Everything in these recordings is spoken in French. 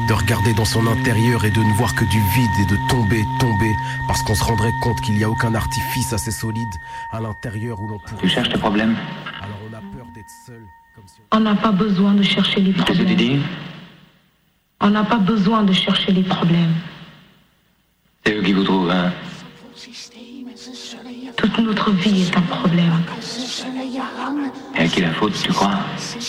de regarder dans son intérieur et de ne voir que du vide et de tomber, parce qu'on se rendrait compte qu'il n'y a aucun artifice assez solide à l'intérieur où l'on pourrait... Tu cherches tes problèmes? Alors on a peur d'être seul, comme si on n'a pas besoin de chercher les problèmes. Qu'est-ce que tu dis? On n'a pas besoin de chercher les problèmes. C'est eux qui vous trouvent, hein? Toute notre vie est un problème. Et à qui la faute, tu crois?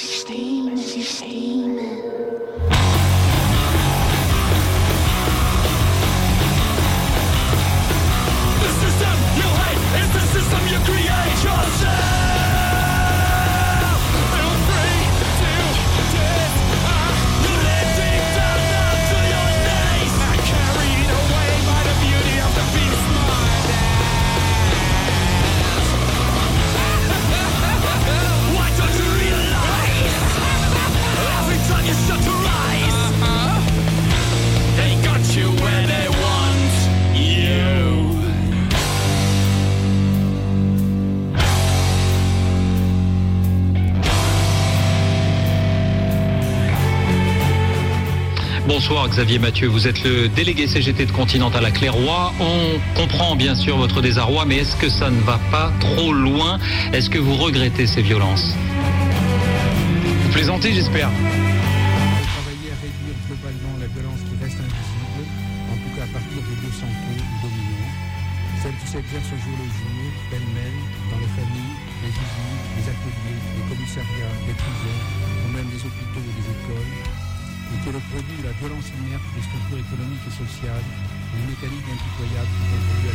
Bonsoir Xavier Mathieu, vous êtes le délégué CGT de Continental à Clairoy. On comprend bien sûr votre désarroi, mais est-ce que ça ne va pas trop loin? Est-ce que vous regrettez ces violences? Vous plaisantez, j'espère. Travailler à réduire globalement la violence qui reste invisible, en tout cas à partir des 200 taux dominants, celle qui s'exerce au jour le jour, pêle-mêle, dans les familles, les usines, les ateliers, les commissariats, les prisons, ou même les hôpitaux et les écoles, et qui est le produit de la violence inerte des structures économiques et sociales, une mécanique impitoyable qui contribue à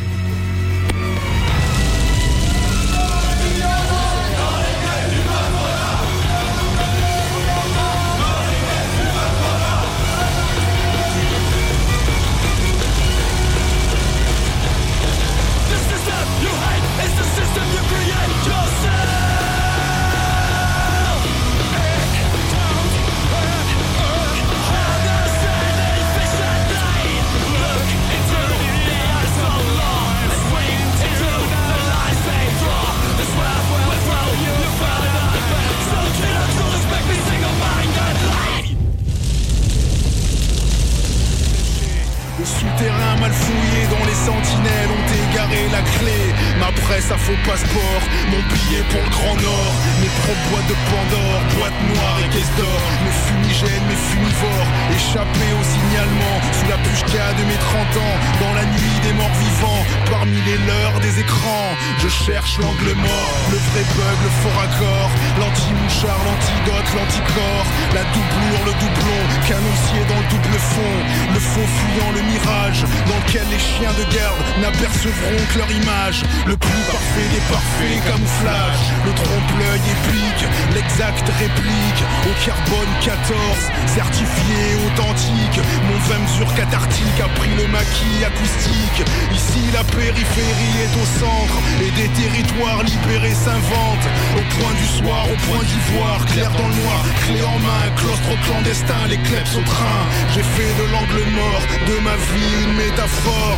souterrain mal fouillé dont les sentinelles ont égaré la clé. Ma presse à faux passeport, mon billet pour le Grand Nord, mes propres boîtes de Pandore, boîtes noires et caisses d'or, mes fumigènes, mes funivores, échappés au signalement, sous la pushka de mes 30 ans, dans la nuit des morts vivants, parmi les leurs des écrans, je cherche l'angle mort, le vrai bug, le faux raccord, l'anti-mouchard, l'antidote, l'anticorps, la doublure, le doublon, canoncier dans le double fond, le faux fuyant le mirage, dans lequel les chiens de garde n'apercevront que leur image, le plus parfait des parfaits, camouflage, le trompe-l'œil épique, l'exact réplique, au carbone 14, certifié authentique, mon 20 mesures cathartique a pris le maquis acoustique, ici la périphérie est au centre, et des territoires libérés s'inventent, au point du soir, au point d'ivoire, clair dans le noir, clé en main, claustre clandestin, les kleps au train, j'ai fait de l'angle mort, de ma vie une métaphore.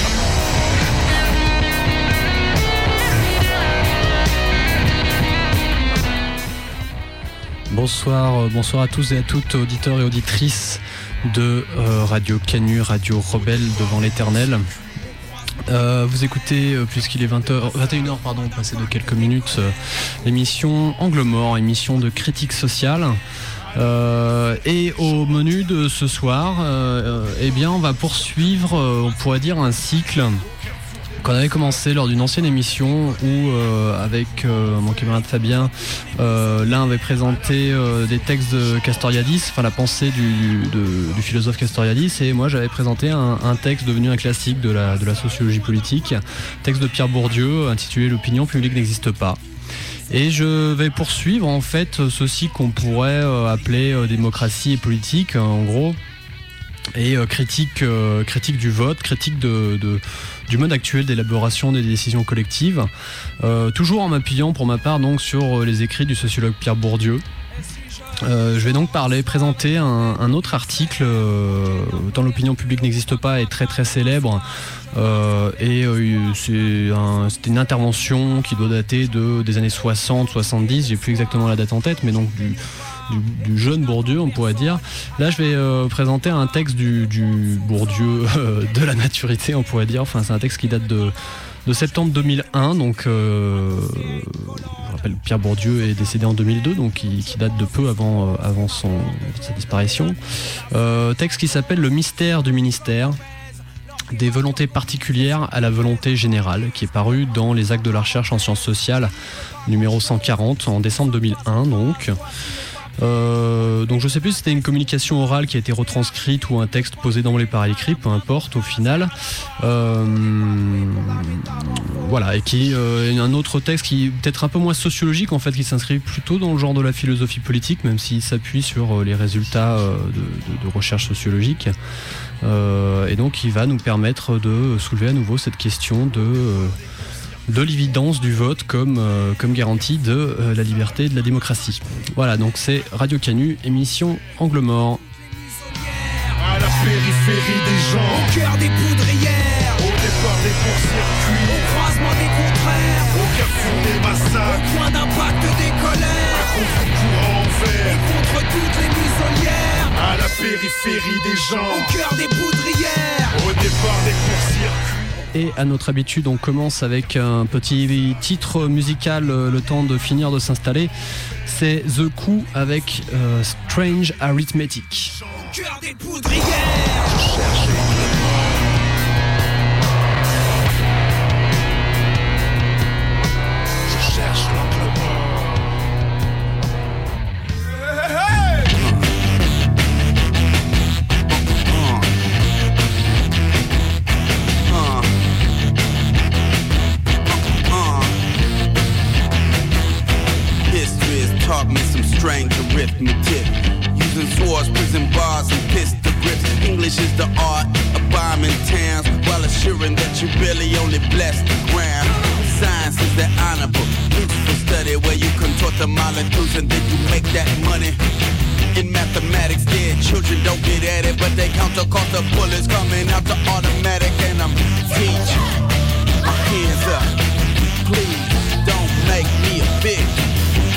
Bonsoir à tous et à toutes, auditeurs et auditrices de Radio Canu, Radio Rebelle devant l'éternel. Vous écoutez, puisqu'il est 21h, passé de quelques minutes, l'émission Angle Mort, émission de critique sociale. Et au menu de ce soir, on va poursuivre, on pourrait dire, un cycle qu'on avait commencé lors d'une ancienne émission où, avec mon camarade Fabien, l'un avait présenté des textes de Castoriadis, enfin la pensée du philosophe Castoriadis, et moi j'avais présenté un texte devenu un classique de la sociologie politique, texte de Pierre Bourdieu intitulé « L'opinion publique n'existe pas ». Et je vais poursuivre en fait ceci qu'on pourrait appeler démocratie et politique, en gros, et critique du vote, critique du mode actuel d'élaboration des décisions collectives, toujours en m'appuyant pour ma part donc sur les écrits du sociologue Pierre Bourdieu. Je vais donc présenter un autre article dont l'opinion publique n'existe pas, est très très célèbre, c'était une intervention qui doit dater des années 60-70, j'ai plus exactement la date en tête, mais donc du jeune Bourdieu, on pourrait dire. Là, je vais présenter un texte du Bourdieu de la maturité, on pourrait dire. Enfin, c'est un texte qui date de septembre 2001, donc je rappelle, Pierre Bourdieu est décédé en 2002, donc qui date de peu avant sa disparition. Texte qui s'appelle « Le mystère du ministère, des volontés particulières à la volonté générale », qui est paru dans les Actes de la recherche en sciences sociales, numéro 140, en décembre 2001, donc je sais plus si c'était une communication orale qui a été retranscrite ou un texte posé d'emblée par écrit, peu importe au final. Voilà, et qui est un autre texte qui est peut-être un peu moins sociologique en fait, qui s'inscrit plutôt dans le genre de la philosophie politique, même s'il s'appuie sur les résultats de recherche sociologique. Et donc il va nous permettre de soulever à nouveau cette question de l'évidence du vote comme garantie de la liberté et de la démocratie. Voilà, donc c'est Radio Canu, émission Angle Mort. À la périphérie des gens, au cœur des poudrières, au départ des courts-circuits, au croisement des contraires, au carrefour des massacres, au point d'impact des colères, à contre-courant en vert, et contre toutes les muselières. À la périphérie des gens, au cœur des poudrières, au départ des courts-circuits. Et à notre habitude, on commence avec un petit titre musical, le temps de finir de s'installer. C'est The Coup avec Strange Arithmetic. Au cœur des poudrières, je cherche l'angle mort. Taught me some strange arithmetic, using swords, prison bars, and pistol grips. English is the art of bombing towns, while assuring that you really only bless the ground. Science is the honorable, beautiful study where you contort the molecules and then you make that money. In mathematics, dead children don't get at it, but they count the cost of bullets coming out the automatic. And I'm teaching, my hands up, please don't make me a bitch.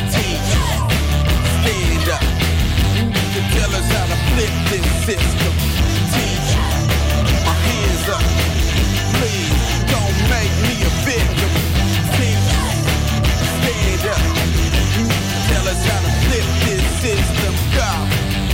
Stand up, you can tell us how to flip this system. Teach, my hands up, please don't make me a victim. Teach, stand up, you can tell us how to flip this system. Go.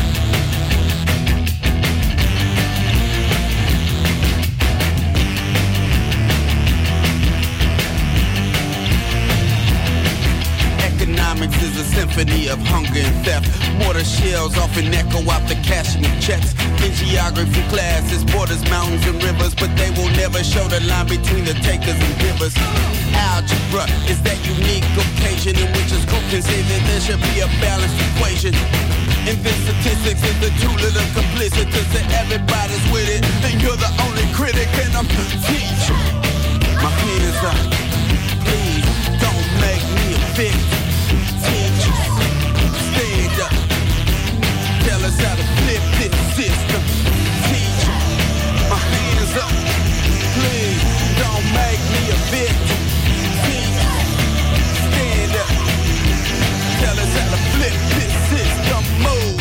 Economics is a symphony of hunger and theft. Mortar shells often echo out the cashing of checks. In geography classes, borders, mountains and rivers, but they will never show the line between the takers and givers. Algebra is that unique occasion in which a school can say that there should be a balanced equation. And then statistics is the tool of the complicitous, that everybody's with it, and you're the only critic, and I'm teaching. My hands up, please don't make me a victim. Teach, stand up, tell us how to flip this system. Teach, my hands up, please don't make me a victim. Teach, stand up, tell us how to flip this system. Move.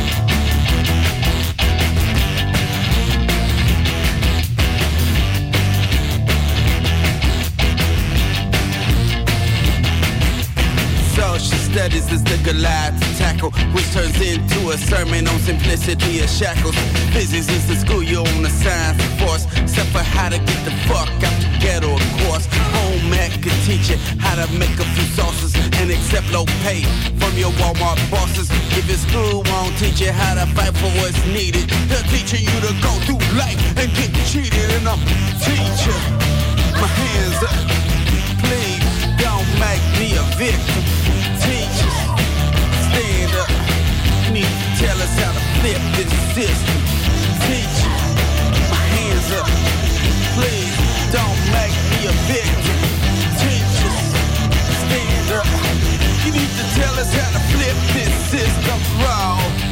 Social studies is the Goliath to tackle, which turns into a sermon on simplicity of shackles. Physics is the school you on the science of force, except for how to get the fuck out the ghetto, of course. Home ec could teach you how to make a few sauces and accept low pay from your Walmart bosses. If your school won't teach you how to fight for what's needed, they're teaching you to go through life and get cheated. And I'm teaching, my hands up, please don't make me a victim. Teachers, stand up, you need to tell us how to flip this system. Teachers, my hands up, please don't make me a victim. Teachers, stand up, you need to tell us how to flip this system wrong.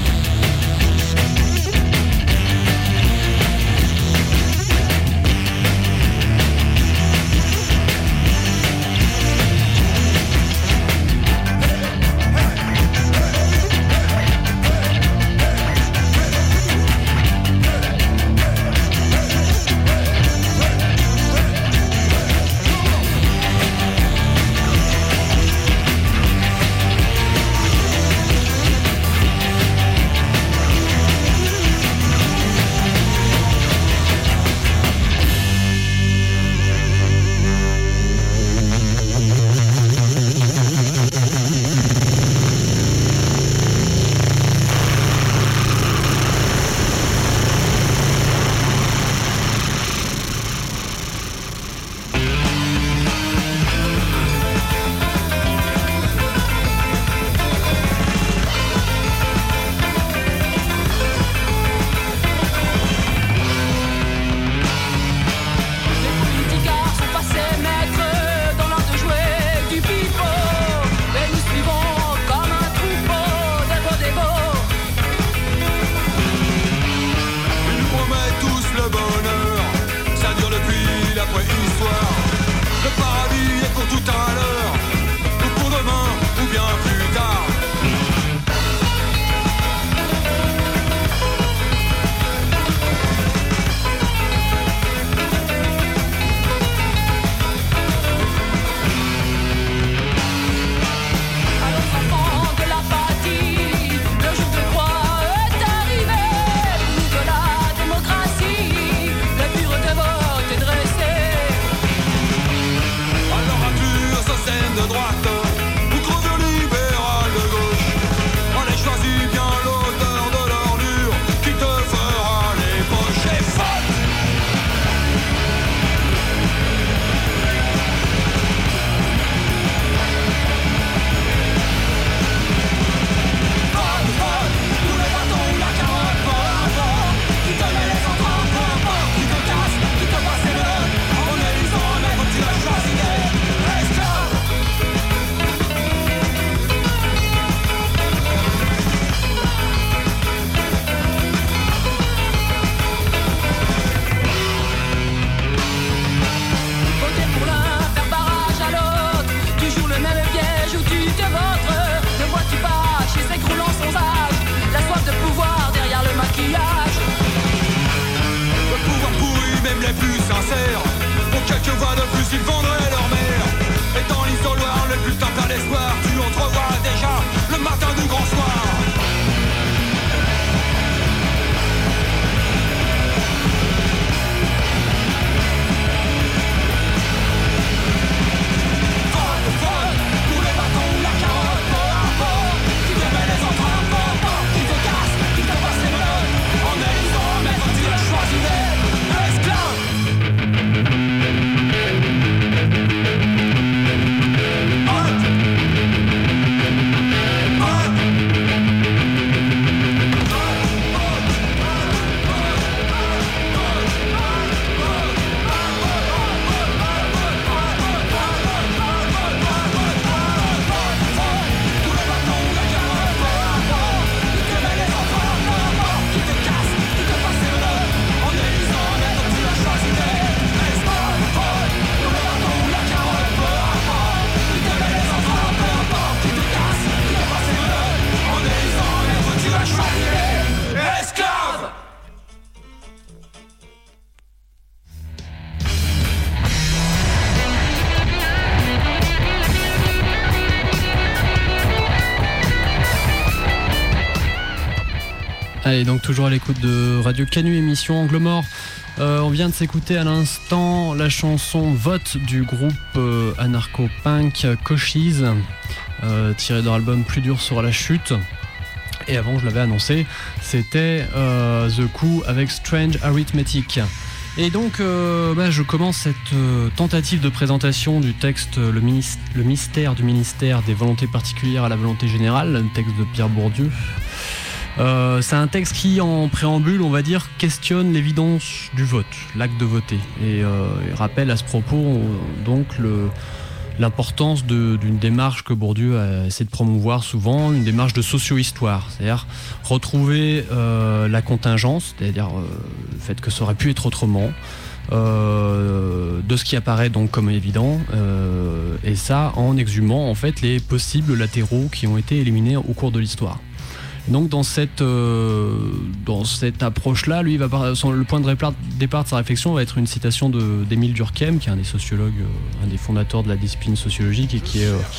Allez, donc toujours à l'écoute de Radio Canu, émission Angle Mort. On vient de s'écouter à l'instant la chanson Vote du groupe anarcho-punk Cochise, tirée de leur album Plus dur sera la chute. Et avant, je l'avais annoncé, c'était The Coup avec Strange Arithmetic. Et donc, je commence cette tentative de présentation du texte Le mystère du ministère des volontés particulières à la volonté générale, le texte de Pierre Bourdieu. C'est un texte qui, en préambule, on va dire, questionne l'évidence du vote, l'acte de voter, et rappelle à ce propos donc l'importance d'une démarche que Bourdieu a essayé de promouvoir souvent, une démarche de socio-histoire, c'est-à-dire retrouver la contingence, c'est-à-dire le fait que ça aurait pu être autrement, de ce qui apparaît donc comme évident, et ça en exhumant en fait les possibles latéraux qui ont été éliminés au cours de l'histoire. Donc dans cette approche-là, lui, le point de départ de sa réflexion va être une citation d'Émile Durkheim, qui est un des sociologues, un des fondateurs de la discipline sociologique et qui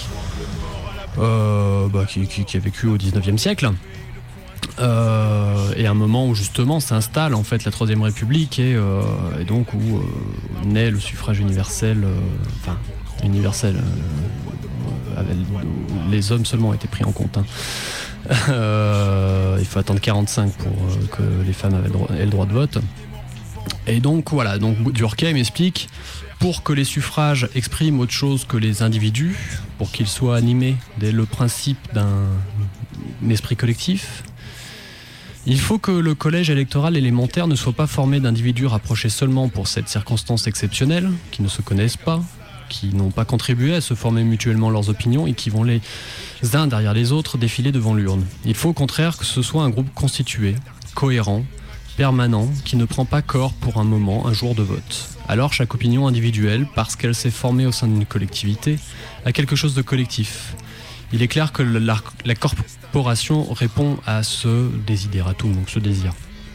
a vécu au 19e siècle. Et un moment où justement s'installe en fait la Troisième République et donc où naît le suffrage universel, les hommes seulement étaient pris en compte. Il faut attendre 45 pour que les femmes aient le droit de vote. Et donc voilà, donc Durkheim explique, pour que les suffrages expriment autre chose que les individus, pour qu'ils soient animés dès le principe d'un esprit collectif, il faut que le collège électoral élémentaire ne soit pas formé d'individus rapprochés seulement pour cette circonstance exceptionnelle, qui ne se connaissent pas, qui n'ont pas contribué à se former mutuellement leurs opinions et qui vont les uns derrière les autres défiler devant l'urne. Il faut au contraire que ce soit un groupe constitué, cohérent, permanent, qui ne prend pas corps pour un moment, un jour de vote. Alors chaque opinion individuelle, parce qu'elle s'est formée au sein d'une collectivité, a quelque chose de collectif. Il est clair que la corporation répond à ce desideratum, donc ce désir.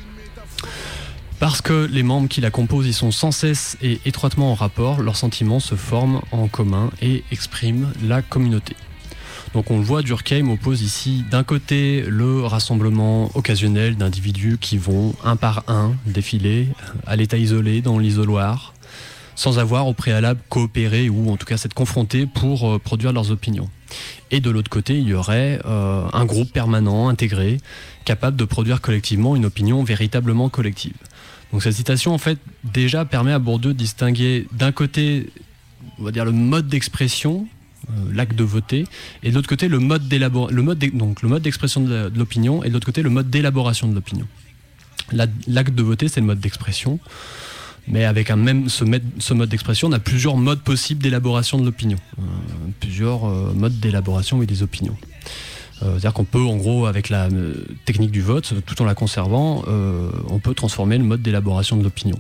Parce que les membres qui la composent y sont sans cesse et étroitement en rapport, leurs sentiments se forment en commun et expriment la communauté. Donc on le voit, Durkheim oppose ici d'un côté le rassemblement occasionnel d'individus qui vont un par un défiler à l'état isolé dans l'isoloir, sans avoir au préalable coopéré ou en tout cas s'être confrontés pour produire leurs opinions. Et de l'autre côté, il y aurait un groupe permanent, intégré, capable de produire collectivement une opinion véritablement collective. Donc cette citation en fait déjà permet à Bourdieu de distinguer d'un côté, on va dire, le mode d'expression, l'acte de voter, et de l'autre côté le mode d'expression de l'opinion, et de l'autre côté le mode d'élaboration de l'opinion. L'acte de voter, c'est le mode d'expression, mais avec ce mode d'expression, on a plusieurs modes possibles d'élaboration de l'opinion, plusieurs modes d'élaboration des opinions. C'est-à-dire qu'on peut, en gros, avec la technique du vote, tout en la conservant, on peut transformer le mode d'élaboration de l'opinion.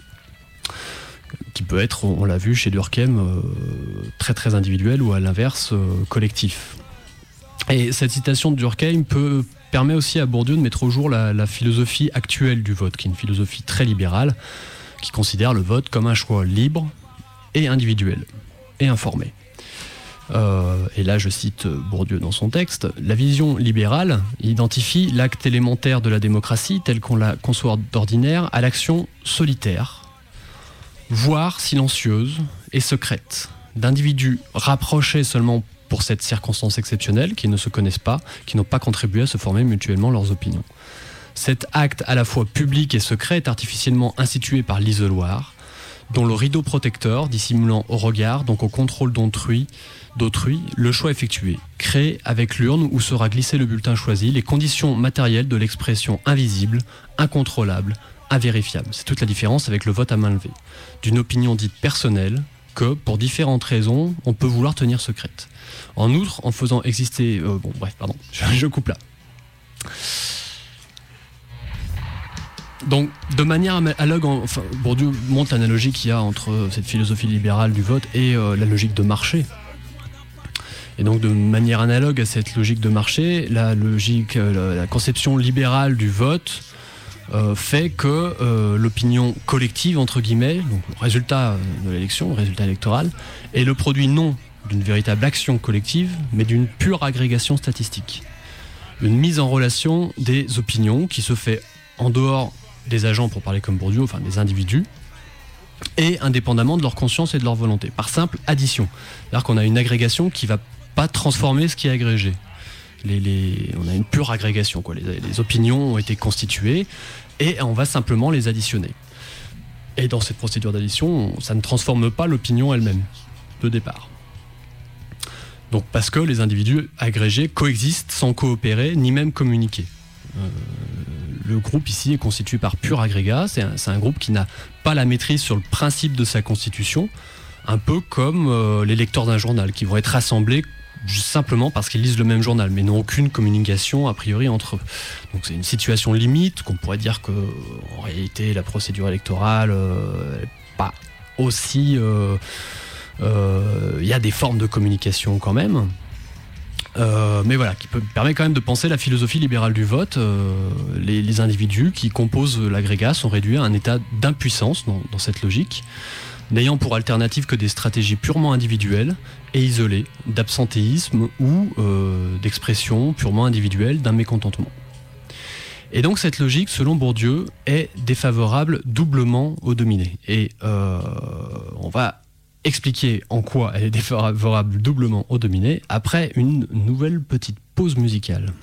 Qui peut être, on l'a vu chez Durkheim, très très individuel ou à l'inverse, collectif. Et cette citation de Durkheim permet aussi à Bourdieu de mettre au jour la philosophie actuelle du vote, qui est une philosophie très libérale, qui considère le vote comme un choix libre et individuel, et informé. Et là je cite Bourdieu dans son texte, la vision libérale identifie l'acte élémentaire de la démocratie tel qu'on la conçoit d'ordinaire à l'action solitaire, voire silencieuse et secrète, d'individus rapprochés seulement pour cette circonstance exceptionnelle, qui ne se connaissent pas, qui n'ont pas contribué à se former mutuellement leurs opinions. Cet acte à la fois public et secret est artificiellement institué par l'isoloir, dont le rideau protecteur, dissimulant au regard, donc au contrôle d'autrui, le choix effectué, créé avec l'urne où sera glissé le bulletin choisi, les conditions matérielles de l'expression invisible, incontrôlable, invérifiable. C'est toute la différence avec le vote à main levée. D'une opinion dite personnelle, que, pour différentes raisons, on peut vouloir tenir secrète. En outre, en faisant exister... je coupe là. Donc, de manière analogue, Bourdieu montre l'analogie qu'il y a entre cette philosophie libérale du vote et la logique de marché. Et donc, de manière analogue à cette logique de marché, la conception libérale du vote fait que l'opinion collective, entre guillemets, donc le résultat de l'élection, le résultat électoral, est le produit non d'une véritable action collective, mais d'une pure agrégation statistique. une mise en relation des opinions qui se fait en dehors des agents, pour parler comme Bourdieu, enfin des individus, et indépendamment de leur conscience et de leur volonté, par simple addition. C'est-à-dire qu'on a une agrégation qui ne va pas transformer ce qui est agrégé. On a une pure agrégation, quoi. Les opinions ont été constituées et on va simplement les additionner. Et dans cette procédure d'addition, ça ne transforme pas l'opinion elle-même, de départ. Donc parce que les individus agrégés coexistent sans coopérer, ni même communiquer. Le groupe ici est constitué par pur agrégat, c'est un groupe qui n'a pas la maîtrise sur le principe de sa constitution, un peu comme les lecteurs d'un journal, qui vont être rassemblés simplement parce qu'ils lisent le même journal, mais n'ont aucune communication a priori entre eux. Donc c'est une situation limite, qu'on pourrait dire que en réalité la procédure électorale n'est pas aussi... y a des formes de communication quand même. Mais voilà, qui permet quand même de penser la philosophie libérale du vote. Les individus qui composent l'agrégat sont réduits à un état d'impuissance dans cette logique, n'ayant pour alternative que des stratégies purement individuelles et isolées, d'absentéisme ou d'expression purement individuelle d'un mécontentement. Et donc cette logique, selon Bourdieu, est défavorable doublement aux dominés. Et on va expliquer en quoi elle est défavorable doublement aux dominés après une nouvelle petite pause musicale.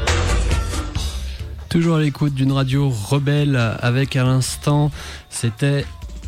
Toujours à l'écoute d'une radio rebelle avec à l'instant, c'était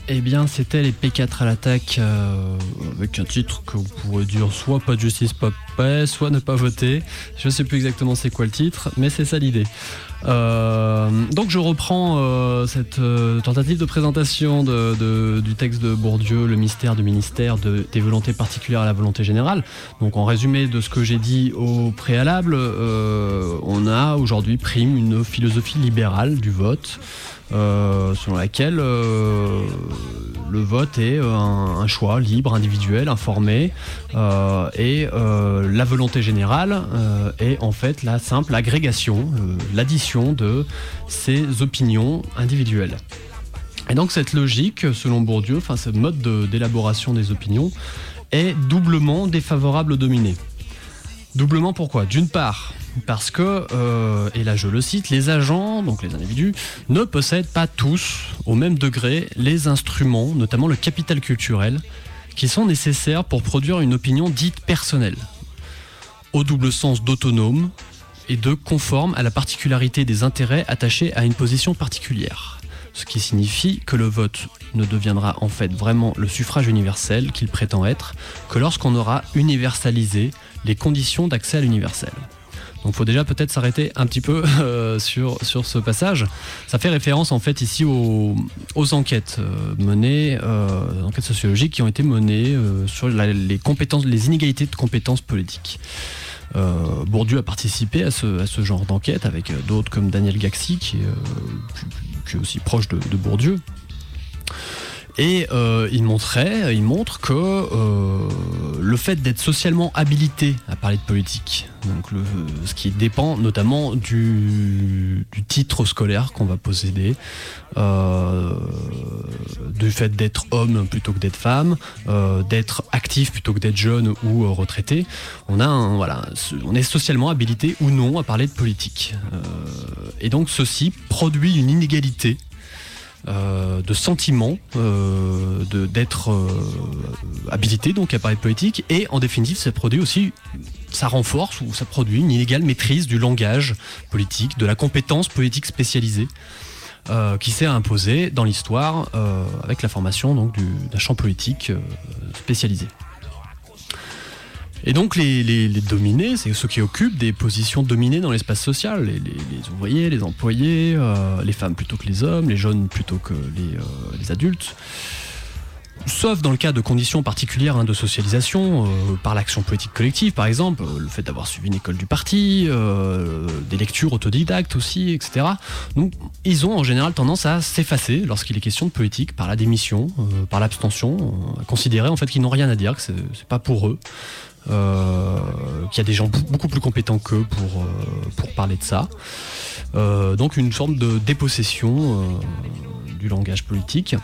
Eh bien, c'était les P4 à l'attaque, avec un titre que vous pourrez dire soit pas de justice, pas de paix, soit ne pas voter. Je sais plus exactement c'est quoi le titre, mais c'est ça l'idée. Donc je reprends cette tentative de présentation du texte de Bourdieu, le mystère du ministère des volontés particulières à la volonté générale. Donc en résumé de ce que j'ai dit au préalable, on a aujourd'hui prime une philosophie libérale du vote, selon laquelle le vote est un choix libre, individuel, informé, et la volonté générale est en fait la simple agrégation, l'addition de ces opinions individuelles. Et donc cette logique, selon Bourdieu, ce mode d'élaboration des opinions est doublement défavorable aux dominés. Doublement pourquoi ? D'une part, parce que, et là je le cite, les agents, donc les individus, ne possèdent pas tous, au même degré, les instruments, notamment le capital culturel, qui sont nécessaires pour produire une opinion dite personnelle, au double sens d'autonome et de conforme à la particularité des intérêts attachés à une position particulière. Ce qui signifie que le vote ne deviendra en fait vraiment le suffrage universel qu'il prétend être que lorsqu'on aura universalisé les conditions d'accès à l'universel. Donc il faut déjà peut-être s'arrêter un petit peu sur ce passage. Ça fait référence en fait ici aux enquêtes menées, enquêtes sociologiques qui ont été menées sur les compétences, les inégalités de compétences politiques. Bourdieu a participé à ce genre d'enquête avec d'autres comme Daniel Gaxi qui est aussi proche de Bourdieu. Et il montre que le fait d'être socialement habilité à parler de politique, donc ce qui dépend notamment du titre scolaire qu'on va posséder, du fait d'être homme plutôt que d'être femme, d'être actif plutôt que d'être jeune ou retraité, on est socialement habilité ou non à parler de politique. Et donc ceci produit une inégalité de sentiments, d'être habilité donc à parler de politique, et en définitive ça renforce ou ça produit une inégale maîtrise du langage politique, de la compétence politique spécialisée qui s'est imposée dans l'histoire avec la formation donc d'un champ politique spécialisé. Et donc les dominés, c'est ceux qui occupent des positions dominées dans l'espace social, les ouvriers, les employés, les femmes plutôt que les hommes, les jeunes plutôt que les adultes. Sauf dans le cas de conditions particulières de socialisation, par l'action politique collective par exemple, le fait d'avoir suivi une école du parti, des lectures autodidactes aussi, etc. Donc ils ont en général tendance à s'effacer lorsqu'il est question de politique, par la démission, par l'abstention, à considérer en fait qu'ils n'ont rien à dire, que c'est pas pour eux. Qu'il y a des gens beaucoup plus compétents qu'eux pour parler de ça. Donc une forme de dépossession du langage politique.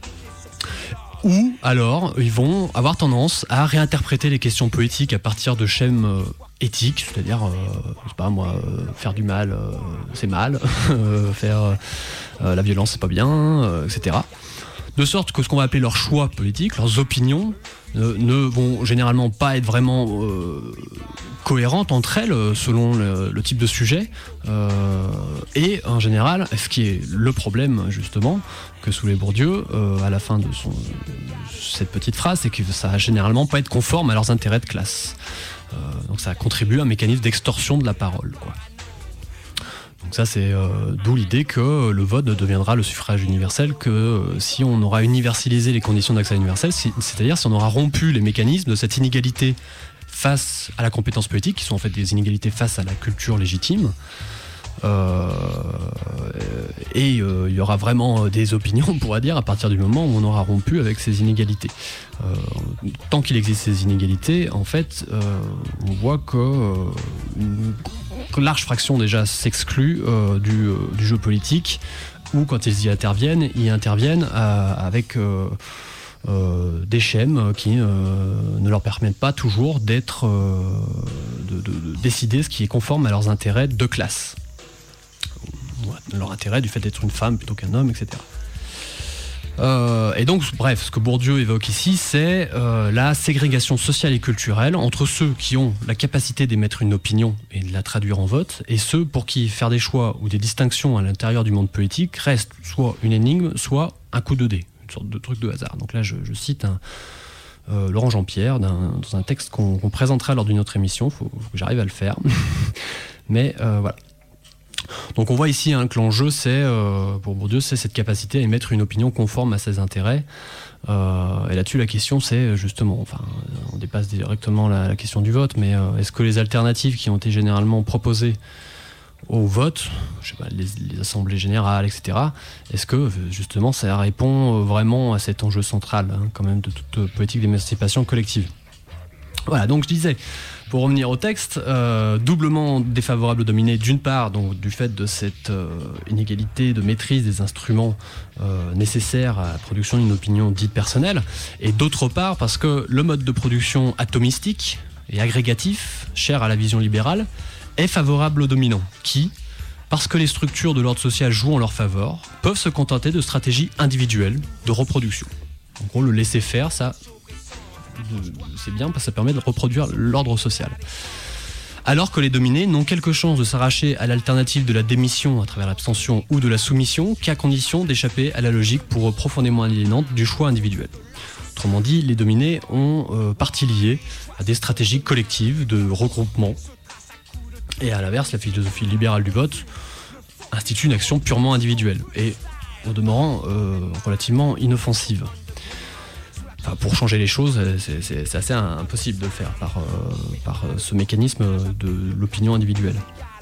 Ou alors ils vont avoir tendance à réinterpréter les questions politiques à partir de schèmes éthiques, c'est-à-dire, je sais pas moi, faire du mal, c'est mal, faire la violence, c'est pas bien, etc. De sorte que ce qu'on va appeler leurs choix politiques, leurs opinions, ne vont généralement pas être vraiment cohérentes entre elles selon le type de sujet. Et en général, ce qui est le problème justement que soulève Bourdieu à la fin de cette petite phrase, c'est que ça va généralement pas être conforme à leurs intérêts de classe. Donc ça contribue à un mécanisme d'extorsion de la parole, quoi. Donc ça c'est d'où l'idée que le vote ne deviendra le suffrage universel que si on aura universalisé les conditions d'accès universel, c'est-à-dire si on aura rompu les mécanismes de cette inégalité face à la compétence politique, qui sont en fait des inégalités face à la culture légitime. Et il y aura vraiment des opinions, on pourra dire, à partir du moment où on aura rompu avec ces inégalités. Tant qu'il existe ces inégalités, en fait, on voit que une large fraction déjà s'exclut du jeu politique, ou quand ils y interviennent, avec des schèmes qui ne leur permettent pas toujours de décider ce qui est conforme à leurs intérêts de classe. Leur intérêt du fait d'être une femme plutôt qu'un homme, etc. Et donc, bref, ce que Bourdieu évoque ici, c'est la ségrégation sociale et culturelle entre ceux qui ont la capacité d'émettre une opinion et de la traduire en vote, et ceux pour qui faire des choix ou des distinctions à l'intérieur du monde politique reste soit une énigme, soit un coup de dé, une sorte de truc de hasard. Donc là, je cite Laurent Jean-Pierre dans un texte qu'on présentera lors d'une autre émission. Faut que j'arrive à le faire. Mais voilà. Donc on voit ici que l'enjeu, pour Bourdieu, c'est cette capacité à émettre une opinion conforme à ses intérêts. Et là-dessus, la question, c'est justement, on dépasse directement la question du vote, mais est-ce que les alternatives qui ont été généralement proposées au vote, je sais pas, les assemblées générales, etc., est-ce que justement ça répond vraiment à cet enjeu central, quand même, de toute politique d'émancipation collective? Voilà, donc je disais, pour revenir au texte, doublement défavorable aux dominés, d'une part, donc du fait de cette inégalité de maîtrise des instruments nécessaires à la production d'une opinion dite personnelle, et d'autre part, parce que le mode de production atomistique et agrégatif, cher à la vision libérale, est favorable aux dominants, qui, parce que les structures de l'ordre social jouent en leur faveur, peuvent se contenter de stratégies individuelles de reproduction. En gros, le laisser-faire, ça, c'est bien parce que ça permet de reproduire l'ordre social. Alors que les dominés n'ont quelque chance de s'arracher à l'alternative de la démission à travers l'abstention ou de la soumission qu'à condition d'échapper à la logique pour eux profondément aliénante du choix individuel. Autrement dit, les dominés ont partie liée à des stratégies collectives de regroupement. Et à l'inverse, la philosophie libérale du vote institue une action purement individuelle et, au demeurant, relativement inoffensive. Enfin, pour changer les choses, c'est assez impossible de le faire par ce mécanisme de l'opinion individuelle.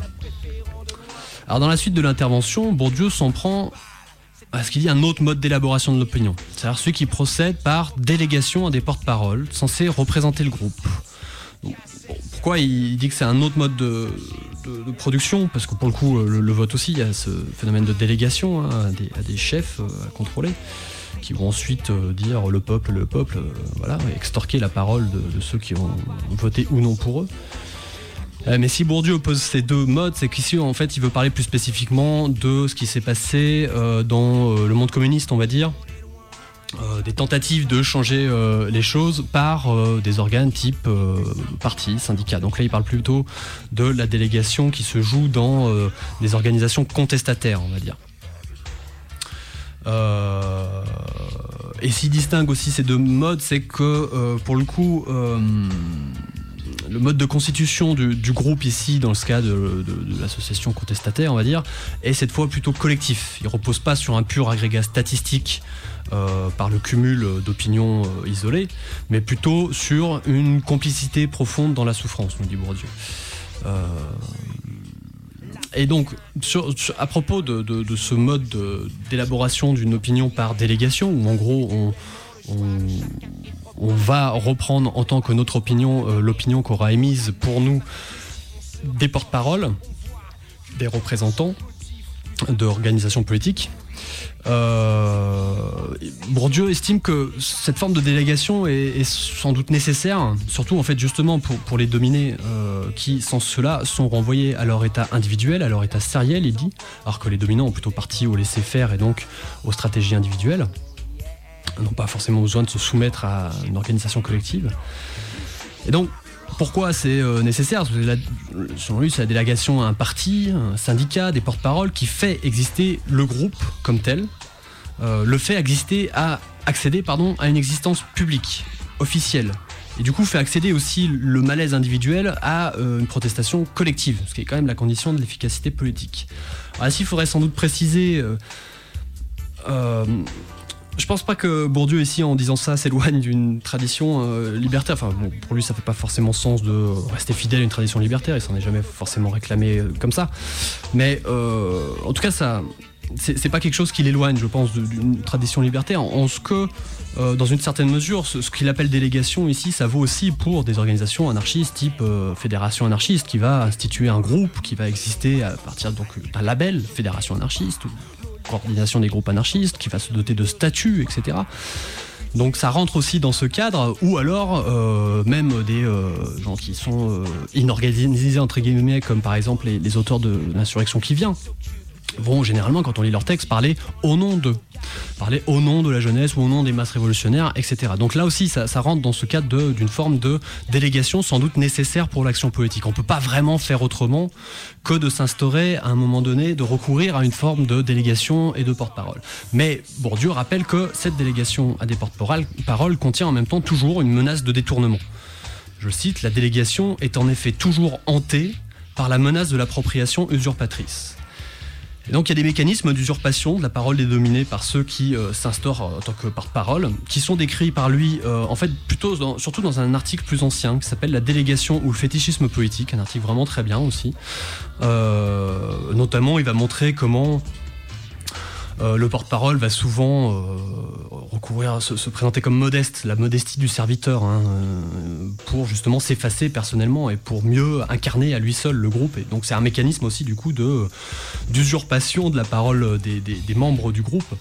Alors, dans la suite de l'intervention, Bourdieu s'en prend à ce qu'il dit un autre mode d'élaboration de l'opinion, c'est-à-dire celui qui procède par délégation à des porte-paroles censés représenter le groupe. Donc, pourquoi il dit que c'est un autre mode de production? Parce que pour le coup, le vote aussi, il y a ce phénomène de délégation à des chefs à contrôler, qui vont ensuite dire le peuple, voilà, et extorquer la parole de ceux qui ont voté ou non pour eux. Mais si Bourdieu oppose ces deux modes, c'est qu'ici, en fait, il veut parler plus spécifiquement de ce qui s'est passé dans le monde communiste, on va dire, des tentatives de changer les choses par des organes type partis, syndicats. Donc là, il parle plutôt de la délégation qui se joue dans des organisations contestataires, on va dire. Et s'il distingue aussi ces deux modes, c'est que pour le coup, le mode de constitution du groupe ici, dans ce cas de l'association contestataire, on va dire, est cette fois plutôt collectif. Il ne repose pas sur un pur agrégat statistique par le cumul d'opinions isolées, mais plutôt sur une complicité profonde dans la souffrance, nous dit Bourdieu. Et donc, à propos de ce mode d'élaboration d'une opinion par délégation, où en gros on va reprendre en tant que notre opinion l'opinion qu'aura émise pour nous des porte-paroles, des représentants d'organisations politiques. Bourdieu estime que cette forme de délégation est sans doute nécessaire, surtout en fait justement pour les dominés qui, sans cela, sont renvoyés à leur état individuel, à leur état sériel, il dit, alors que les dominants ont plutôt parti au laisser-faire et donc aux stratégies individuelles, n'ont pas forcément besoin de se soumettre à une organisation collective. Et donc, pourquoi c'est nécessaire? Parce que selon lui, c'est la délégation à un parti, un syndicat, des porte-paroles qui fait exister le groupe comme tel, le fait accéder à une existence publique, officielle. Et du coup, fait accéder aussi le malaise individuel à une protestation collective, ce qui est quand même la condition de l'efficacité politique. Alors ici, il faudrait sans doute préciser... je pense pas que Bourdieu, ici, en disant ça, s'éloigne d'une tradition libertaire. Enfin, bon, pour lui, ça fait pas forcément sens de rester fidèle à une tradition libertaire. Il s'en est jamais forcément réclamé comme ça. Mais en tout cas, ça, c'est pas quelque chose qui l'éloigne, je pense, d'une tradition libertaire. En ce que, dans une certaine mesure, ce qu'il appelle délégation ici, ça vaut aussi pour des organisations anarchistes, type fédération anarchiste, qui va instituer un groupe, qui va exister à partir donc d'un label, fédération anarchiste, ou coordination des groupes anarchistes, qui va se doter de statuts, etc. Donc ça rentre aussi dans ce cadre, ou alors même des gens qui sont inorganisés entre guillemets, comme par exemple les auteurs de l'insurrection qui vient, vont généralement, quand on lit leurs textes, parler au nom d'eux, parler au nom de la jeunesse ou au nom des masses révolutionnaires, etc. Donc là aussi, ça rentre dans ce cadre d'une forme de délégation sans doute nécessaire pour l'action politique. On ne peut pas vraiment faire autrement que de s'instaurer à un moment donné, de recourir à une forme de et de porte-parole. Mais Bourdieu rappelle que cette délégation à des porte-parole contient en même temps toujours une menace de détournement. Je cite, « La délégation est en effet toujours hantée par la menace de l'appropriation usurpatrice. » Et donc il y a des mécanismes d'usurpation de la parole des dominés par ceux qui s'instaurent en tant que porte-parole, qui sont décrits par lui, en fait surtout dans un article plus ancien qui s'appelle « La délégation ou le fétichisme poétique », un article vraiment très bien aussi. Notamment, il va montrer comment le porte-parole va souvent recourir à se présenter comme modeste, la modestie du serviteur, pour justement s'effacer personnellement et pour mieux incarner à lui seul le groupe. Et donc c'est un mécanisme aussi du coup d'usurpation de la parole des membres du groupe.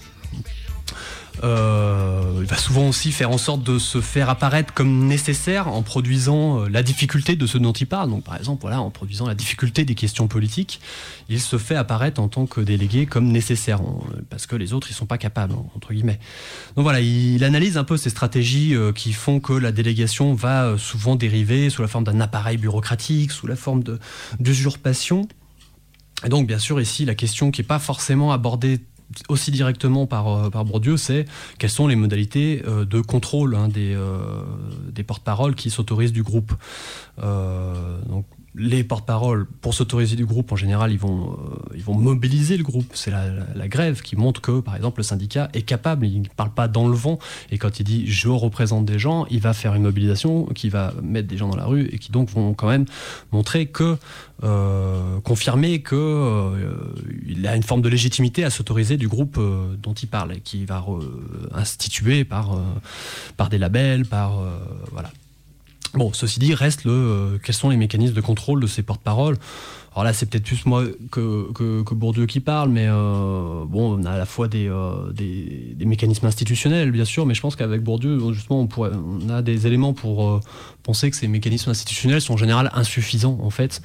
Il va souvent aussi faire en sorte de se faire apparaître comme nécessaire en produisant la difficulté de ce dont il parle. Donc par exemple, en produisant la difficulté des questions politiques, il se fait apparaître en tant que délégué comme nécessaire, parce que les autres ils sont pas capables, entre guillemets. Donc voilà, il analyse un peu ces stratégies qui font que la délégation va souvent dériver sous la forme d'un appareil bureaucratique, sous la forme d'usurpation. Et donc bien sûr ici la question qui n'est pas forcément abordée aussi directement par Bourdieu, c'est quelles sont les modalités de contrôle des porte-paroles qui s'autorisent du groupe. Donc les porte-paroles, pour s'autoriser du groupe, en général, ils vont mobiliser le groupe. C'est la grève qui montre que, par exemple, le syndicat est capable, il ne parle pas dans le vent, et quand il dit « je représente des gens », il va faire une mobilisation qui va mettre des gens dans la rue et qui donc vont quand même montrer que, confirmer qu'il a une forme de légitimité à s'autoriser du groupe dont il parle, et qui va instituer par des labels, voilà. Bon, ceci dit, reste quels sont les mécanismes de contrôle de ces porte-paroles. Alors là, c'est peut-être plus moi que Bourdieu qui parle, mais on a à la fois des mécanismes institutionnels, bien sûr, mais je pense qu'avec Bourdieu, justement, on a des éléments pour penser que ces mécanismes institutionnels sont en général insuffisants, en fait.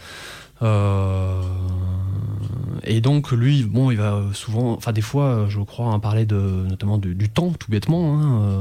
Et donc lui, il va souvent, des fois, je crois, parler notamment du temps, tout bêtement.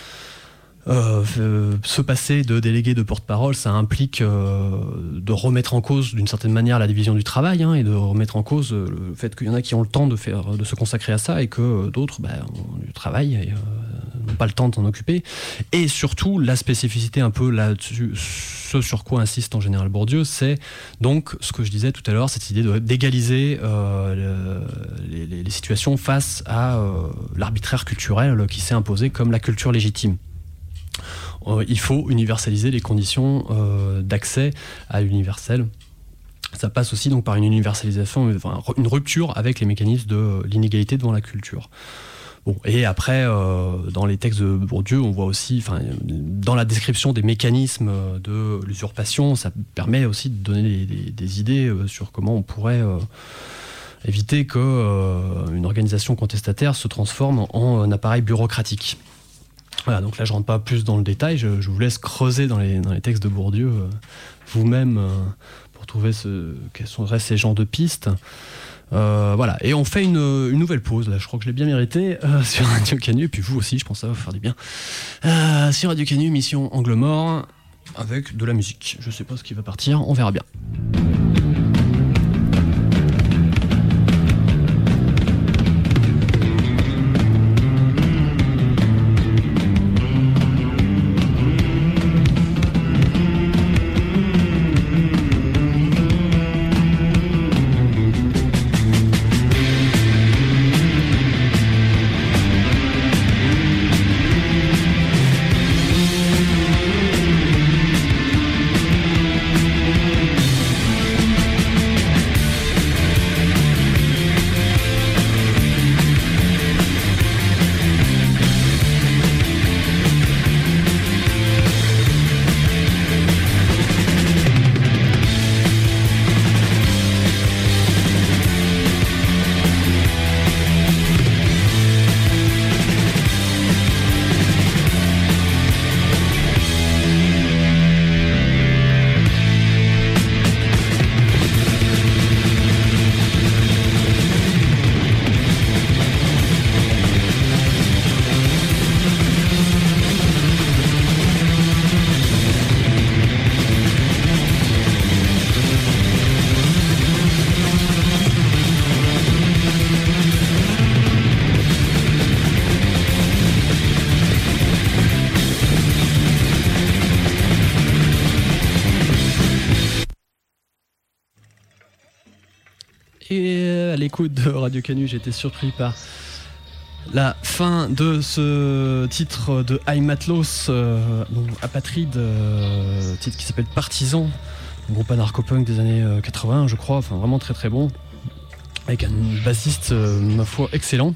Se passer de délégué de porte-parole, ça implique de remettre en cause d'une certaine manière la division du travail, et de remettre en cause le fait qu'il y en a qui ont le temps de se consacrer à ça et que d'autres ont du travail et n'ont pas le temps de s'en occuper. Et surtout, la spécificité un peu là-dessus, ce sur quoi insiste en général Bourdieu, c'est donc ce que je disais tout à l'heure, cette idée d'égaliser les situations face à l'arbitraire culturel qui s'est imposé comme la culture légitime. Il faut universaliser les conditions d'accès à l'universel. Ça passe aussi donc par une universalisation, une rupture avec les mécanismes de l'inégalité devant la culture. Bon, et après, dans les textes de Bourdieu, on voit aussi, dans la description des mécanismes de l'usurpation, ça permet aussi de donner des idées sur comment on pourrait éviter qu'une organisation contestataire se transforme en un appareil bureaucratique. Voilà, donc là je rentre pas plus dans le détail, je vous laisse creuser dans les textes de Bourdieu vous-même pour trouver quels seraient ces genres de pistes. Voilà, et on fait une nouvelle pause, là je crois que je l'ai bien mérité, sur Radio Canu, et puis vous aussi, je pense que ça va vous faire du bien. Sur Radio Canu, mission Angle Mort, avec de la musique. Je sais pas ce qui va partir, on verra bien. Et à l'écoute de Radio Canu, j'ai été surpris par la fin de ce titre de I'm Atlos, Apatride, titre qui s'appelle Partisan, un groupe anarcho-punk des années 80, je crois, enfin vraiment très très bon, avec un bassiste, ma foi, excellent.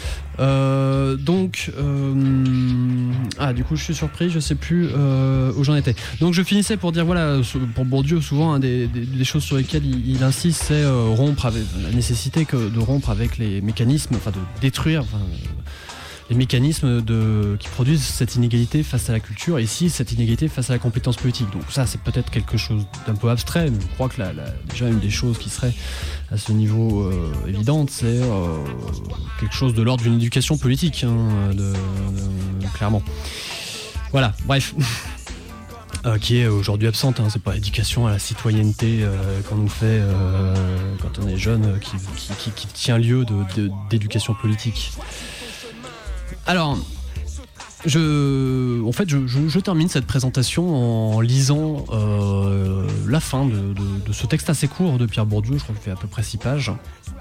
Du coup je suis surpris, je sais plus où j'en étais. Donc je finissais pour dire voilà, pour Bourdieu souvent des choses sur lesquelles il insiste, c'est rompre avec la nécessité de rompre avec les mécanismes, enfin de détruire les mécanismes qui produisent cette inégalité face à la culture, et ici cette inégalité face à la compétence politique. Donc ça c'est peut-être quelque chose d'un peu abstrait, mais je crois que déjà une des choses qui serait à ce niveau évidente, c'est quelque chose de l'ordre d'une éducation politique, clairement. Voilà, bref. Qui est aujourd'hui absente, c'est pas l'éducation à la citoyenneté qu'on nous fait quand on est jeune qui tient lieu d'éducation politique. Alors, je termine cette présentation en lisant la fin de ce texte assez court de Pierre Bourdieu, je crois qu'il fait à peu près 6 pages.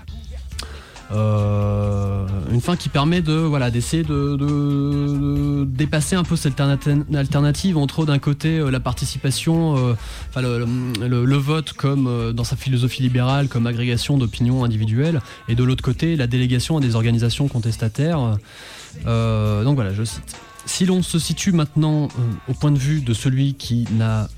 Une fin qui permet d'essayer de dépasser un peu cette alternative entre d'un côté la participation, le vote comme dans sa philosophie libérale comme agrégation d'opinions individuelles, et de l'autre côté la délégation à des organisations contestataires. Donc voilà, je cite: si l'on se situe maintenant au point de vue de celui qui n'a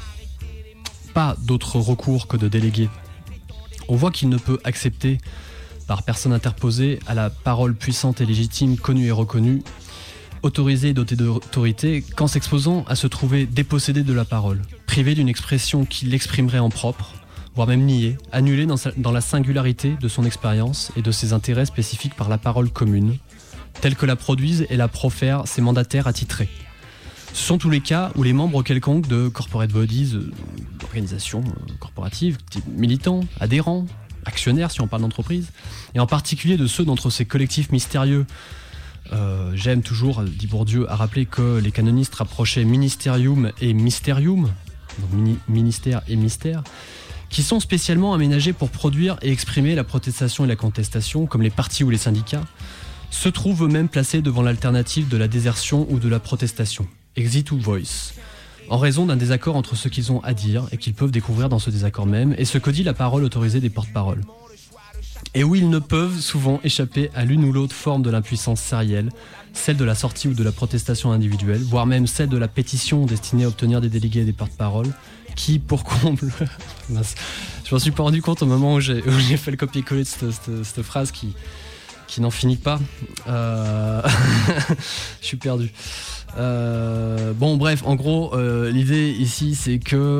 pas d'autre recours que de déléguer, on voit qu'il ne peut accepter par personne interposée à la parole puissante et légitime, connue et reconnue, autorisée et dotée d'autorité, qu'en s'exposant à se trouver dépossédé de la parole, privé d'une expression qui l'exprimerait en propre, voire même niée, annulée dans la singularité de son expérience et de ses intérêts spécifiques par la parole commune, telle que la produisent et la profèrent ses mandataires attitrés. Ce sont tous les cas où les membres quelconques de corporate bodies, d'organisations corporatives, militants, adhérents, actionnaires si on parle d'entreprise, et en particulier de ceux d'entre ces collectifs mystérieux. J'aime toujours, dit Bourdieu, à rappeler que les canonistes rapprochaient ministerium et mysterium, donc ministère et mystère, qui sont spécialement aménagés pour produire et exprimer la protestation et la contestation, comme les partis ou les syndicats, se trouvent eux-mêmes placés devant l'alternative de la désertion ou de la protestation, exit ou voice, en raison d'un désaccord entre ce qu'ils ont à dire et qu'ils peuvent découvrir dans ce désaccord même, et ce que dit la parole autorisée des porte-paroles. Et où ils ne peuvent souvent échapper à l'une ou l'autre forme de l'impuissance sérielle, celle de la sortie ou de la protestation individuelle, voire même celle de la pétition destinée à obtenir des délégués et des porte-paroles, qui, pour comble... Je m'en suis pas rendu compte au moment où j'ai fait le copier-coller de cette phrase qui n'en finit pas. Je suis perdu. Bref, en gros, l'idée ici, c'est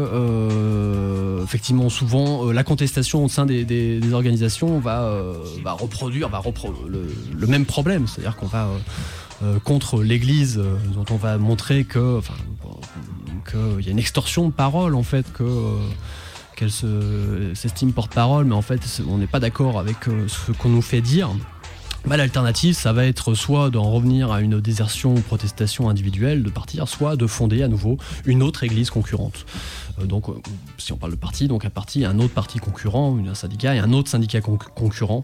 que effectivement, souvent, la contestation au sein des organisations va reproduire le même problème, c'est-à-dire qu'on va contre l'Église, dont on va montrer qu'il y a une extorsion de parole, en fait, qu'elle s'estime porte-parole, mais en fait, on n'est pas d'accord avec ce qu'on nous fait dire. L'alternative, ça va être soit d'en revenir à une désertion ou protestation individuelle, de partir, soit de fonder à nouveau une autre église concurrente. Donc, si on parle de parti, donc un parti, un autre parti concurrent, un syndicat et un autre syndicat concurrent.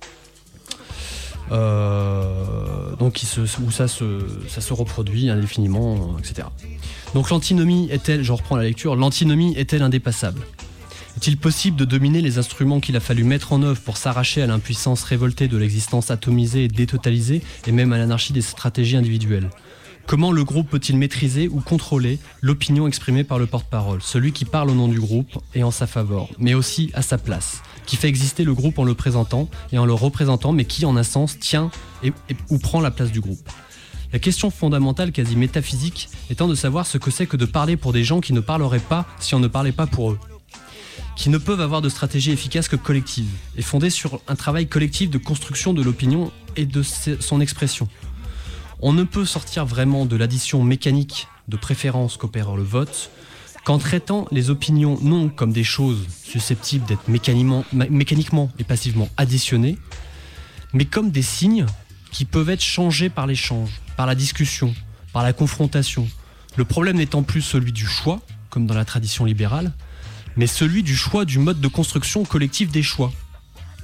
Donc où ça se reproduit indéfiniment, etc. Donc l'antinomie est-elle, je reprends la lecture, l'antinomie est-elle indépassable ? Est-il possible de dominer les instruments qu'il a fallu mettre en œuvre pour s'arracher à l'impuissance révoltée de l'existence atomisée et détotalisée, et même à l'anarchie des stratégies individuelles ? Comment le groupe peut-il maîtriser ou contrôler l'opinion exprimée par le porte-parole, celui qui parle au nom du groupe et en sa faveur, mais aussi à sa place, qui fait exister le groupe en le présentant et en le représentant, mais qui, en un sens, tient ou prend la place du groupe ? La question fondamentale, quasi métaphysique, étant de savoir ce que c'est que de parler pour des gens qui ne parleraient pas si on ne parlait pas pour eux, qui ne peuvent avoir de stratégie efficace que collective, et fondée sur un travail collectif de construction de l'opinion et de son expression. On ne peut sortir vraiment de l'addition mécanique de préférences qu'opère le vote qu'en traitant les opinions non comme des choses susceptibles d'être mécaniquement et passivement additionnées, mais comme des signes qui peuvent être changés par l'échange, par la discussion, par la confrontation. Le problème n'étant plus celui du choix, comme dans la tradition libérale, mais celui du choix du mode de construction collectif des choix.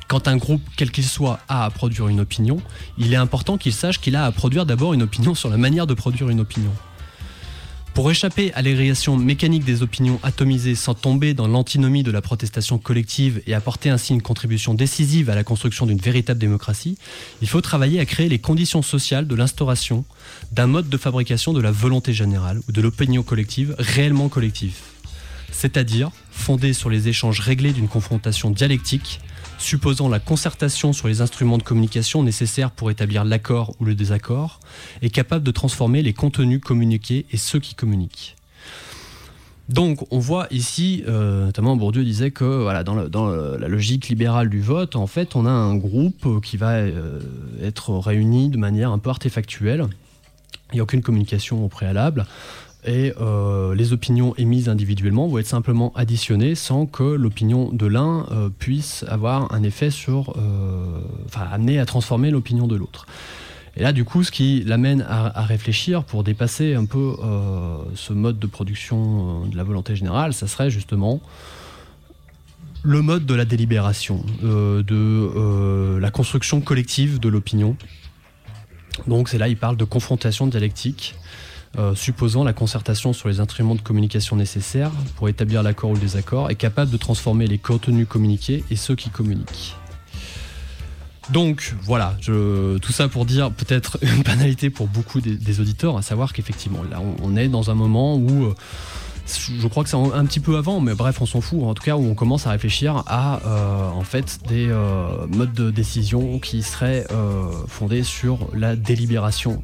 Quand un groupe, quel qu'il soit, a à produire une opinion, il est important qu'il sache qu'il a à produire d'abord une opinion sur la manière de produire une opinion. Pour échapper à l'agrégation mécanique des opinions atomisées sans tomber dans l'antinomie de la protestation collective et apporter ainsi une contribution décisive à la construction d'une véritable démocratie, il faut travailler à créer les conditions sociales de l'instauration d'un mode de fabrication de la volonté générale ou de l'opinion collective réellement collective, c'est-à-dire fondé sur les échanges réglés d'une confrontation dialectique, supposant la concertation sur les instruments de communication nécessaires pour établir l'accord ou le désaccord, et capable de transformer les contenus communiqués et ceux qui communiquent. Donc on voit ici, notamment Bourdieu disait que voilà, dans la logique libérale du vote, en fait on a un groupe qui va être réuni de manière un peu artefactuelle, il n'y a aucune communication au préalable, et les opinions émises individuellement vont être simplement additionnées sans que l'opinion de l'un puisse avoir un effet amener à transformer l'opinion de l'autre. Et là, du coup, ce qui l'amène à réfléchir pour dépasser un peu ce mode de production de la volonté générale, ça serait justement le mode de la délibération, de la construction collective de l'opinion. Donc c'est là, il parle de confrontation dialectique, supposant la concertation sur les instruments de communication nécessaires pour établir l'accord ou le désaccord, et capable de transformer les contenus communiqués et ceux qui communiquent. Donc voilà, tout ça pour dire peut-être une banalité pour beaucoup des auditeurs, à savoir qu'effectivement là on est dans un moment où je crois que c'est un petit peu avant, mais bref on s'en fout, en tout cas où on commence à réfléchir à en fait des modes de décision qui seraient fondés sur la délibération,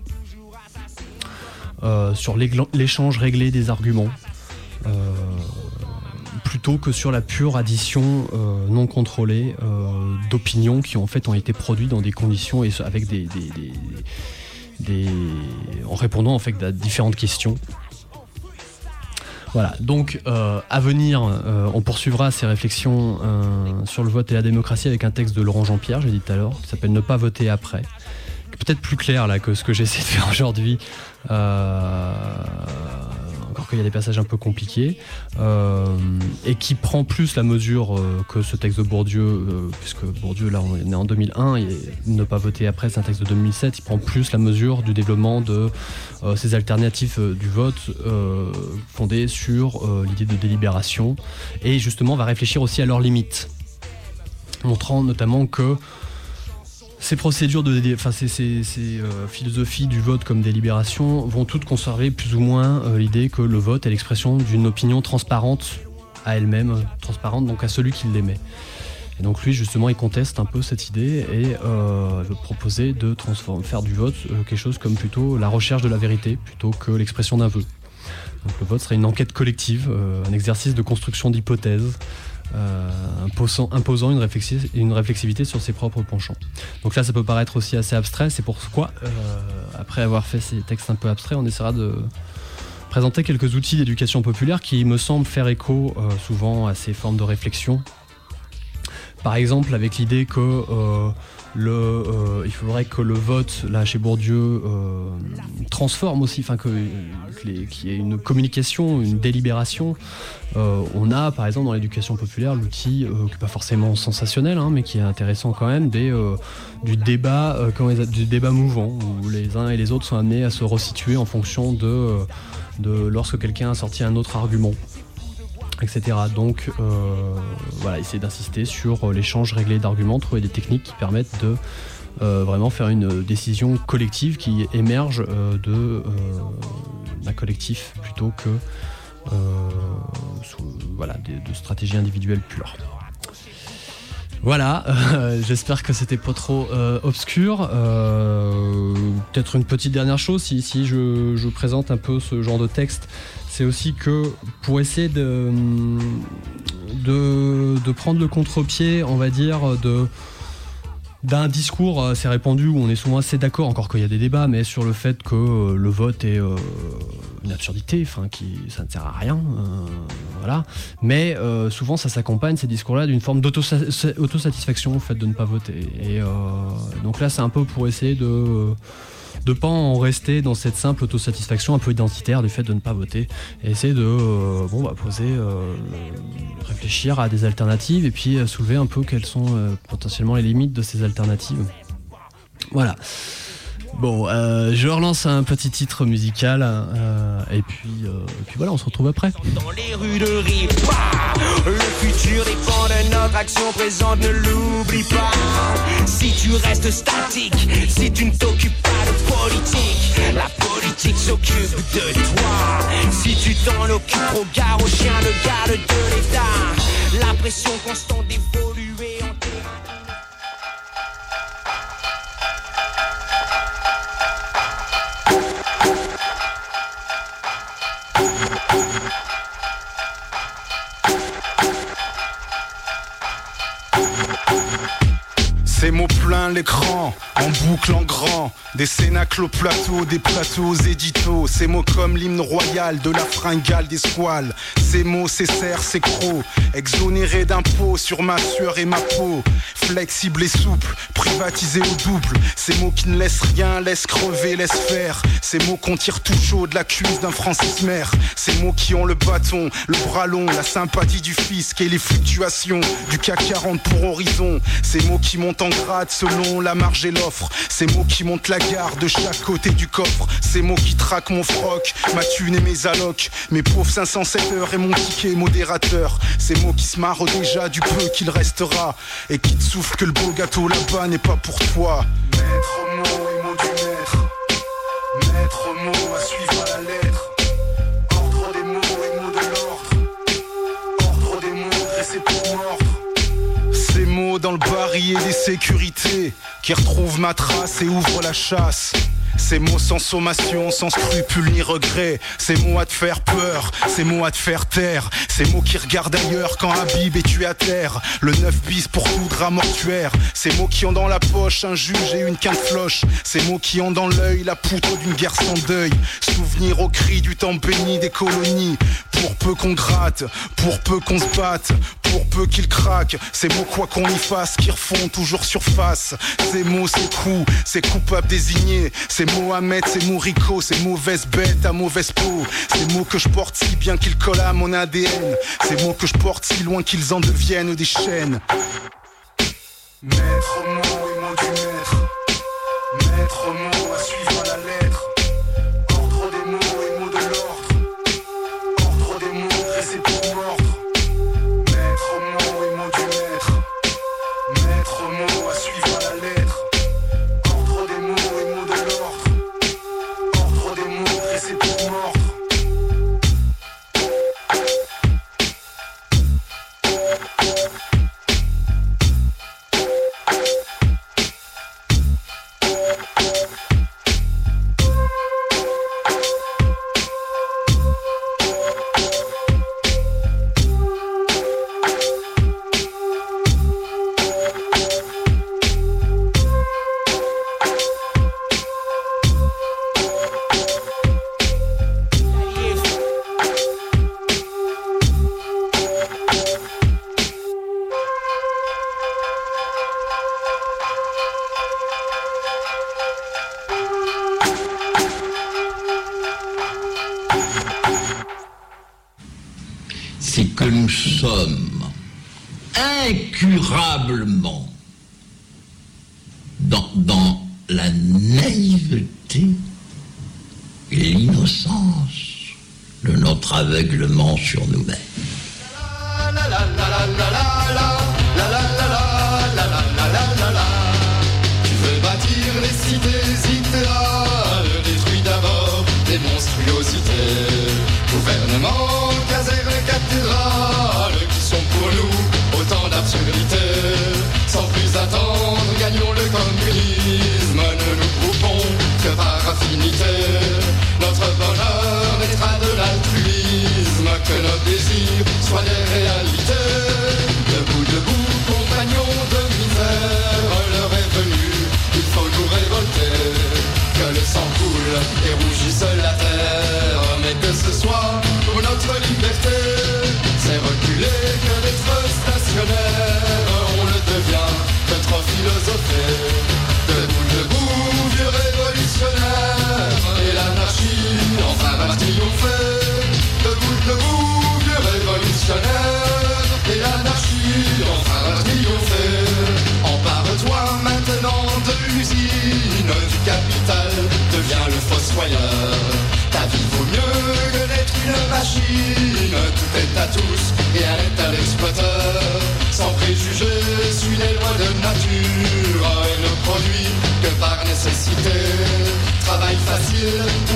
sur l'échange réglé des arguments, plutôt que sur la pure addition non contrôlée d'opinions qui en fait ont été produites dans des conditions et avec en répondant en fait à différentes questions. Voilà, donc à venir, on poursuivra ces réflexions sur le vote et la démocratie avec un texte de Laurent Jean-Pierre, j'ai dit tout à l'heure, qui s'appelle « Ne pas voter après », peut-être plus clair là que ce que j'essaie de faire aujourd'hui, encore qu'il y a des passages un peu compliqués, et qui prend plus la mesure que ce texte de Bourdieu, puisque Bourdieu là on est en 2001 et Ne pas voter après c'est un texte de 2007, il prend plus la mesure du développement de ces alternatives du vote fondées sur l'idée de délibération, et justement va réfléchir aussi à leurs limites, montrant notamment que ces procédures ces philosophies du vote comme délibération vont toutes conserver plus ou moins l'idée que le vote est l'expression d'une opinion transparente à elle-même, transparente donc à celui qui l'émet. Et donc lui justement il conteste un peu cette idée et veut proposer de faire du vote quelque chose comme plutôt la recherche de la vérité plutôt que l'expression d'un vœu. Donc le vote serait une enquête collective, un exercice de construction d'hypothèses, imposant une réflexivité sur ses propres penchants. Donc là ça peut paraître aussi assez abstrait, c'est pourquoi après avoir fait ces textes un peu abstraits, on essaiera de présenter quelques outils d'éducation populaire qui me semblent faire écho souvent à ces formes de réflexion. Par exemple avec l'idée que il faudrait que le vote, là chez Bourdieu, transforme aussi, qu'il y ait une communication, une délibération. On a par exemple dans l'éducation populaire l'outil qui n'est pas forcément sensationnel, mais qui est intéressant quand même, du débat mouvant, où les uns et les autres sont amenés à se resituer en fonction de lorsque quelqu'un a sorti un autre argument, etc. Donc voilà, essayer d'insister sur l'échange réglé d'arguments, trouver des techniques qui permettent de vraiment faire une décision collective qui émerge d'un collectif plutôt que de stratégies individuelles pures. Voilà, j'espère que c'était pas trop obscur. Peut-être une petite dernière chose, si je présente un peu ce genre de texte, c'est aussi que pour essayer de prendre le contre-pied, on va dire, d'un discours assez répandu où on est souvent assez d'accord, encore qu'il y a des débats, mais sur le fait que le vote est une absurdité, ça ne sert à rien, voilà. Mais souvent ça s'accompagne, ces discours-là, d'une forme d'autosatisfaction au fait de ne pas voter. Et donc là c'est un peu pour essayer de de pas en rester dans cette simple autosatisfaction un peu identitaire du fait de ne pas voter, et essayer de réfléchir à des alternatives et puis soulever un peu quelles sont potentiellement les limites de ces alternatives. Voilà. Bon, je relance un petit titre musical et puis voilà, on se retrouve après. Dans les rues de Ripa, le futur dépend de notre action présente, ne l'oublie pas. Si tu restes statique, si tu ne t'occupes pas de politique, la politique s'occupe de toi. Si tu t'en occupes au gare, au chien de garde de l'État, la pression constante d'évoluer en terrain. Ces mots plein l'écran, en boucle en grand. Des cénacles au plateau, des plateaux aux éditos. Ces mots comme l'hymne royal de la fringale des squales. Ces mots, ces serres, ces crocs, exonérés d'impôts sur ma sueur et ma peau. Flexible et souple, privatisé au double. Ces mots qui ne laissent rien, laissent crever, laissent faire. Ces mots qu'on tire tout chaud de la cuisse d'un Francis Maire. Ces mots qui ont le bâton, le bras long, la sympathie du fisc et les fluctuations du CAC 40 pour horizon. Ces mots qui montent en grade selon la marge et l'offre. Ces mots qui montent la garde de chaque côté du coffre. Ces mots qui traquent mon froc, ma thune et mes allocs. Mes pauvres 507 heures et mon ticket modérateur. Ces mots qui se marrent déjà du peu qu'il restera et qui te souffrent que le beau gâteau là-bas n'est pas pour toi. Maître mot et mot du maître. Maître mot à suivre à la lettre. Ordre des mots et mots de l'ordre. Ordre des mots dressés pour mordre. Ces mots dans le barillet des sécurités qui retrouvent ma trace et ouvrent la chasse. Ces mots sans sommation, sans scrupule ni regret. Ces mots à te faire peur, ces mots à te faire taire. Ces mots qui regardent ailleurs quand Habib est tué à terre. Le 9 bis pour tout drame mortuaire. Ces mots qui ont dans la poche un juge et une quinte floche. Ces mots qui ont dans l'œil la poutre d'une guerre sans deuil. Souvenir au cri du temps béni des colonies. Pour peu qu'on gratte, pour peu qu'on se batte, pour peu qu'ils craquent. Ces mots quoi qu'on y fasse qui refont toujours surface. Ces mots, ces coups, ces coupables désignés. Ces mots à mettre, ces mots ricots, ces mauvaises bêtes à mauvaise peau. Ces mots que je porte si bien qu'ils collent à mon ADN. Ces mots que je porte si loin qu'ils en deviennent des chaînes. Maître mot et mot du maître. Maître mot à suivre à la lettre. Ordre des mots et mots de l'ordre. Ordre des mots dressés pour mordre. Maître mot et mot du maître. Maître mot à suivre à la lettre. Ordre des mots et mots de l'ordre. Ordre des mots dressés pour mordre. C'est que nous sommes incurablement dans la naïveté et l'innocence de notre aveuglement sur nous-mêmes. Tu veux bâtir les cités idéales, détruis d'abord des monstruosités. Gouvernement, casernes, cathédrales, qui sont pour nous autant d'absurdités. Sans plus attendre, gagnons le communisme, ne nous groupons que par affinité. Notre bonheur naîtra de l'altruisme, que nos désirs soient des réalités. Debout, debout, compagnons de misère, l'heure est venue, il faut nous révolter. Que le sang coule et rougisse la terre, mais que ce soit pour notre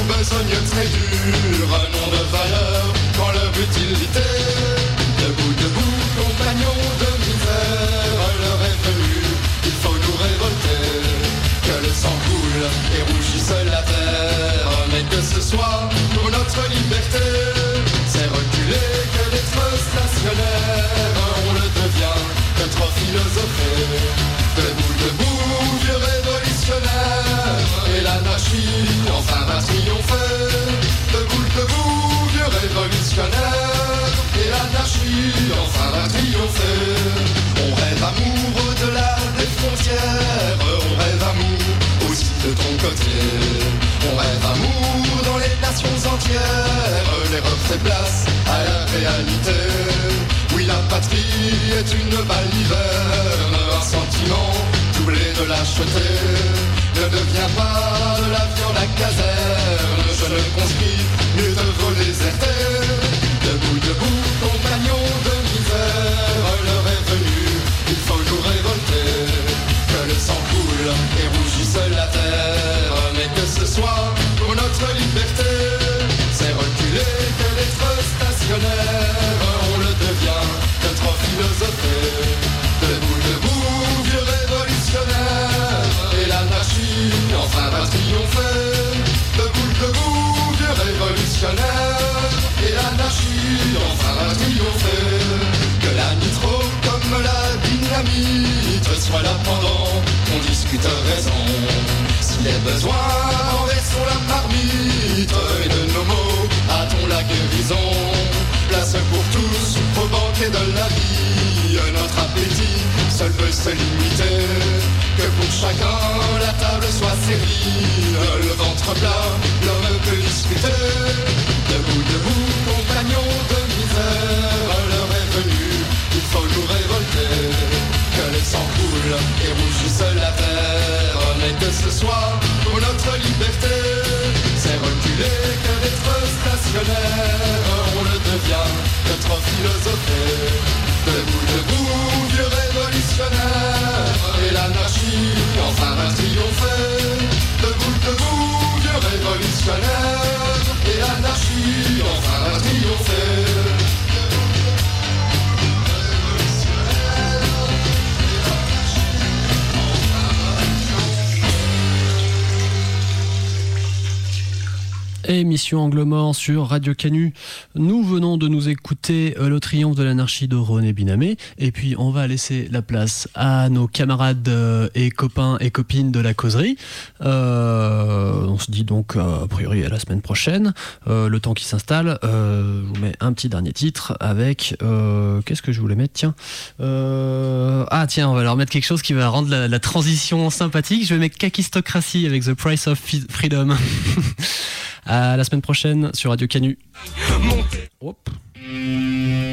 besogne très dure, un nom de valeur quand leur utilité. Debout, debout, compagnons de misère, l'heure est venue, il faut nous révolter. Que le sang coule et rougisse la terre, mais que ce soit pour notre liberté. C'est reculer que d'être stationnaire, on le devient que trop philosopher. Debout, debout, vieux révolutionnaire, et l'anarchie enfin va triompher. Debout, debout, vieux révolutionnaire, et l'anarchie enfin va triompher. On rêve amour au-delà des frontières, on rêve amour aussi de ton côté. On rêve amour dans les nations entières, les reflets place à la réalité. Oui, la patrie est une baliverne, un sentiment doublé de lâcheté. Ne deviens pas de la viande à caserne, jeune conscrit, mieux de vos déserter. Debout, debout, compagnons de misère, l'heure est venue, il faut nous révolter. Que le sang coule et rougisse la terre, mais que ce soit pour notre liberté. C'est reculer que d'être stationnaire, on le devient, de trop philosopher. Debout, debout, vieux révolutionnaire, et l'anarchie enfin va triompher. Debout, debout, vieux révolutionnaire, et l'anarchie enfin va triompher. Que la nitro comme la dynamite soit là pendant qu'on discute raison. S'il est besoin, renversons la marmite, et de nos mots a-t-on la guérison. Place pour tous au banquet de la vie, notre appétit seul peut se limiter. Que pour chacun la table soit servie, le ventre plat, l'homme peut discuter. Debout, debout, compagnons de misère, l'heure est venue, il faut nous révolter. Que le sang coule et rougisse la terre, mais que ce soit pour notre liberté. C'est reculer que d'être stationnaire, on le devient, que trop philosopher. Debout, debout, vieux révolutionnaire, et l'anarchie enfin va triompher. Debout, debout, vieux révolutionnaire, et l'anarchie enfin va triompher. Émission Angle Mort sur Radio Canu. Nous venons de nous écouter Le Triomphe de l'anarchie de René Binamé. Et puis on va laisser la place à nos camarades et copains et copines de la causerie. On se dit donc a priori à la semaine prochaine. Le temps qui s'installe, je vous mets un petit dernier titre avec... qu'est-ce que je voulais mettre? Tiens, on va leur mettre quelque chose qui va rendre la transition sympathique. Je vais mettre Kakistocratie avec The Price of Freedom. À la semaine prochaine sur Radio Canu. Hop.